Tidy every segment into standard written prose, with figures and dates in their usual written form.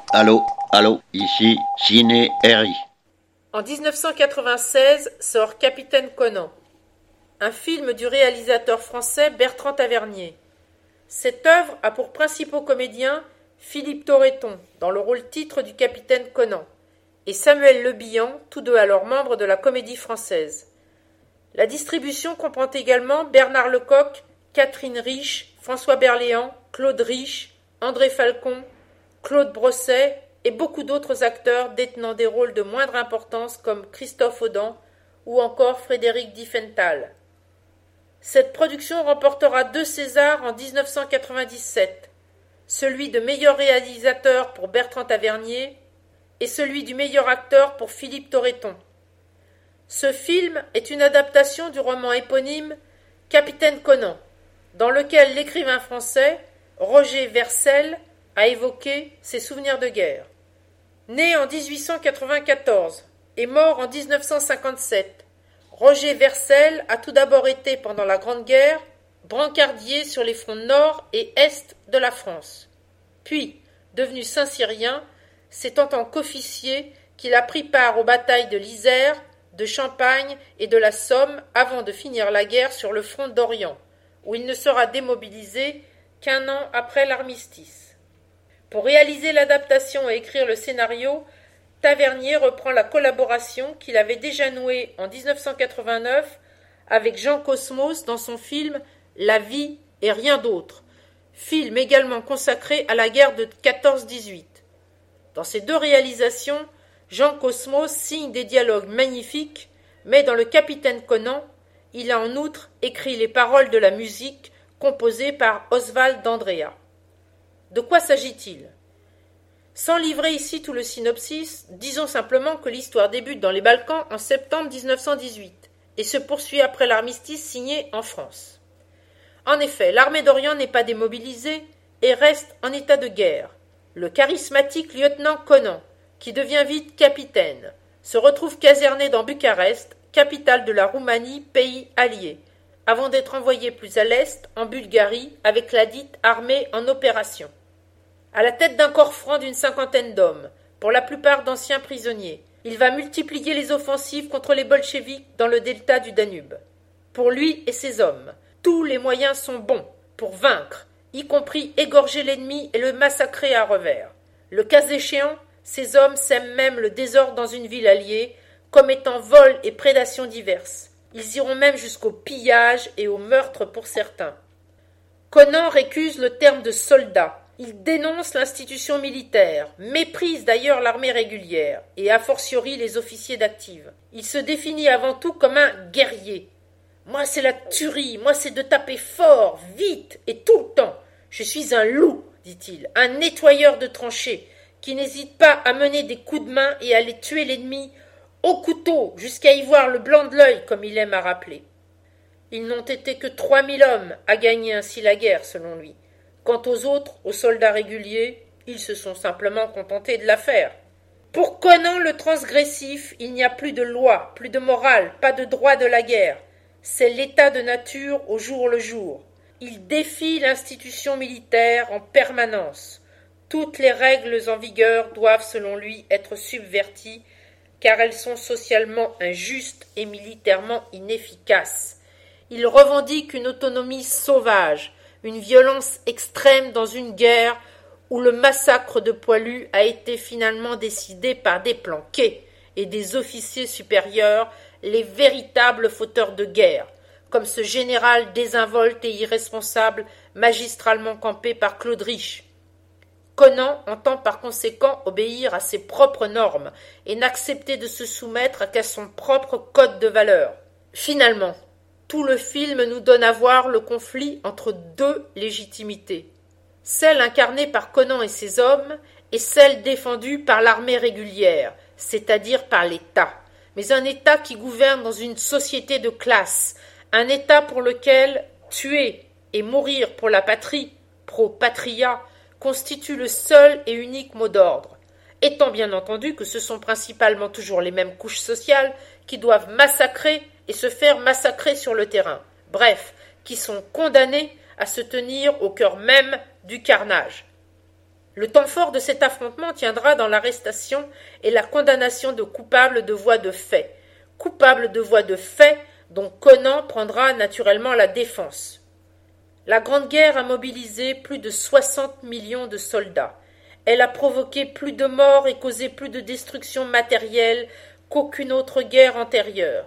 Allô, ici Ciné RI. En 1996 sort Capitaine Conan, un film du réalisateur français Bertrand Tavernier. Cette œuvre a pour principaux comédiens Philippe Torreton, dans le rôle titre du Capitaine Conan, et Samuel Le Bihan, tous deux alors membres de la Comédie Française. La distribution comprend également Bernard Lecoq, Catherine Riche, François Berléand, Claude Riche, André Falcon, Claude Brosset et beaucoup d'autres acteurs détenant des rôles de moindre importance comme Christophe Audan ou encore Frédéric Diefenthal. Cette production remportera 2 Césars en 1997, celui de meilleur réalisateur pour Bertrand Tavernier et celui du meilleur acteur pour Philippe Torreton. Ce film est une adaptation du roman éponyme Capitaine Conan, dans lequel l'écrivain français Roger Vercel a évoqué ses souvenirs de guerre. Né en 1894 et mort en 1957, Roger Vercel a tout d'abord été, pendant la Grande Guerre, brancardier sur les fronts nord et est de la France. Puis, devenu Saint-Cyrien, c'est en tant qu'officier qu'il a pris part aux batailles de l'Isère, de Champagne et de la Somme avant de finir la guerre sur le front d'Orient, où il ne sera démobilisé qu'1 an après l'armistice. Pour réaliser l'adaptation et écrire le scénario, Tavernier reprend la collaboration qu'il avait déjà nouée en 1989 avec Jean Cosmos dans son film La vie et rien d'autre, film également consacré à la guerre de 14-18. Dans ces 2 réalisations, Jean Cosmos signe des dialogues magnifiques, mais dans le Capitaine Conan, il a en outre écrit les paroles de la musique composée par Oswald d'Andrea. De quoi s'agit-il ? Sans livrer ici tout le synopsis, disons simplement que l'histoire débute dans les Balkans en septembre 1918 et se poursuit après l'armistice signé en France. En effet, l'armée d'Orient n'est pas démobilisée et reste en état de guerre. Le charismatique lieutenant Conan, qui devient vite capitaine, se retrouve caserné dans Bucarest, capitale de la Roumanie, pays allié, avant d'être envoyé plus à l'est, en Bulgarie, avec la dite armée en opération. À la tête d'un corps franc d'une 50aine d'hommes, pour la plupart d'anciens prisonniers, il va multiplier les offensives contre les bolcheviks dans le delta du Danube. Pour lui et ses hommes, tous les moyens sont bons pour vaincre, y compris égorger l'ennemi et le massacrer à revers. Le cas échéant, ces hommes sèment même le désordre dans une ville alliée, commettant vols et prédations diverses. Ils iront même jusqu'au pillage et au meurtre pour certains. Conan récuse le terme de soldat. Il dénonce l'institution militaire, méprise d'ailleurs l'armée régulière, et a fortiori les officiers d'active. Il se définit avant tout comme un guerrier. Moi c'est la tuerie, moi c'est de taper fort, vite et tout le temps. Je suis un loup, dit-il, un nettoyeur de tranchées, qui n'hésite pas à mener des coups de main et à aller tuer l'ennemi au couteau, jusqu'à y voir le blanc de l'œil, comme il aime à rappeler. Ils n'ont été que 3000 hommes à gagner ainsi la guerre, selon lui. Quant aux autres, aux soldats réguliers, ils se sont simplement contentés de la faire. Pour Conan le transgressif, il n'y a plus de loi, plus de morale, pas de droit de la guerre. C'est l'état de nature au jour le jour. Il défie l'institution militaire en permanence. Toutes les règles en vigueur doivent, selon lui, être subverties, car elles sont socialement injustes et militairement inefficaces. Il revendique une autonomie sauvage, une violence extrême dans une guerre où le massacre de poilus a été finalement décidé par des planqués et des officiers supérieurs, les véritables fauteurs de guerre, comme ce général désinvolte et irresponsable magistralement campé par Claude Riche. Conan entend par conséquent obéir à ses propres normes et n'accepter de se soumettre qu'à son propre code de valeurs. Finalement, tout le film nous donne à voir le conflit entre 2 légitimités, celle incarnée par Conan et ses hommes et celle défendue par l'armée régulière, c'est-à-dire par l'État, mais un État qui gouverne dans une société de classe, un État pour lequel tuer et mourir pour la patrie, pro patria, constitue le seul et unique mot d'ordre, étant bien entendu que ce sont principalement toujours les mêmes couches sociales qui doivent massacrer et se faire massacrer sur le terrain, bref, qui sont condamnés à se tenir au cœur même du carnage. Le temps fort de cet affrontement tiendra dans l'arrestation et la condamnation de coupables de voies de fait. Coupables de voies de fait dont Conan prendra naturellement la défense. La Grande Guerre a mobilisé plus de 60 millions de soldats. Elle a provoqué plus de morts et causé plus de destruction matérielle qu'aucune autre guerre antérieure.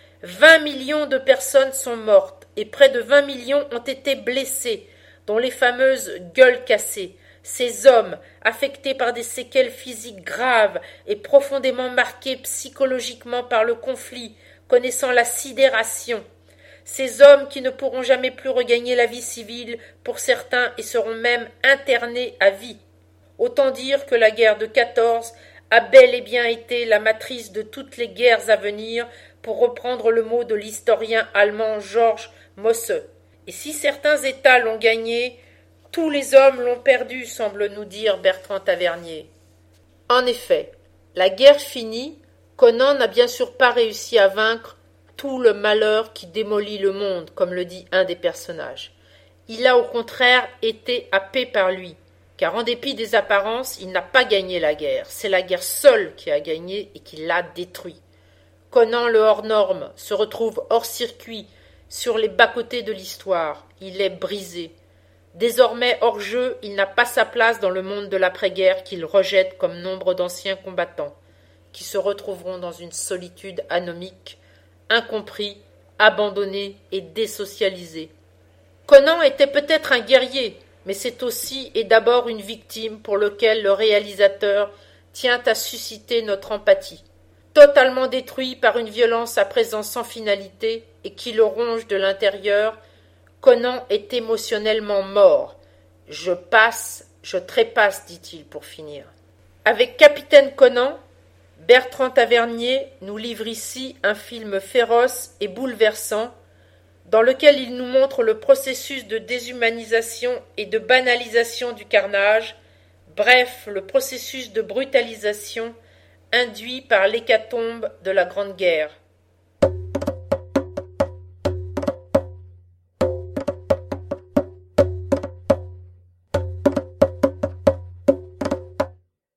20 millions de personnes sont mortes et près de 20 millions ont été blessés, dont les fameuses gueules cassées. Ces hommes, affectés par des séquelles physiques graves et profondément marqués psychologiquement par le conflit, connaissant la sidération. Ces hommes qui ne pourront jamais plus regagner la vie civile pour certains et seront même internés à vie. Autant dire que la guerre de 14 a bel et bien été la matrice de toutes les guerres à venir, pour reprendre le mot de l'historien allemand Georges Mosse. Et si certains États l'ont gagné, tous les hommes l'ont perdu, semble nous dire Bertrand Tavernier. En effet, la guerre finie, Conan n'a bien sûr pas réussi à vaincre tout le malheur qui démolit le monde, comme le dit un des personnages. Il a au contraire été happé par lui, car en dépit des apparences, il n'a pas gagné la guerre. C'est la guerre seule qui a gagné et qui l'a détruit. Conan le hors-norme se retrouve hors-circuit, sur les bas-côtés de l'histoire. Il est brisé. Désormais hors jeu, il n'a pas sa place dans le monde de l'après-guerre qu'il rejette comme nombre d'anciens combattants, qui se retrouveront dans une solitude anomique, incompris, abandonnés et désocialisés. Conan était peut-être un guerrier, mais c'est aussi et d'abord une victime pour laquelle le réalisateur tient à susciter notre empathie. Totalement détruit par une violence à présent sans finalité et qui le ronge de l'intérieur, Conan est émotionnellement mort. Je passe, je trépasse, dit-il pour finir. Avec Capitaine Conan, Bertrand Tavernier nous livre ici un film féroce et bouleversant, dans lequel il nous montre le processus de déshumanisation et de banalisation du carnage, bref, le processus de brutalisation induit par l'hécatombe de la Grande Guerre.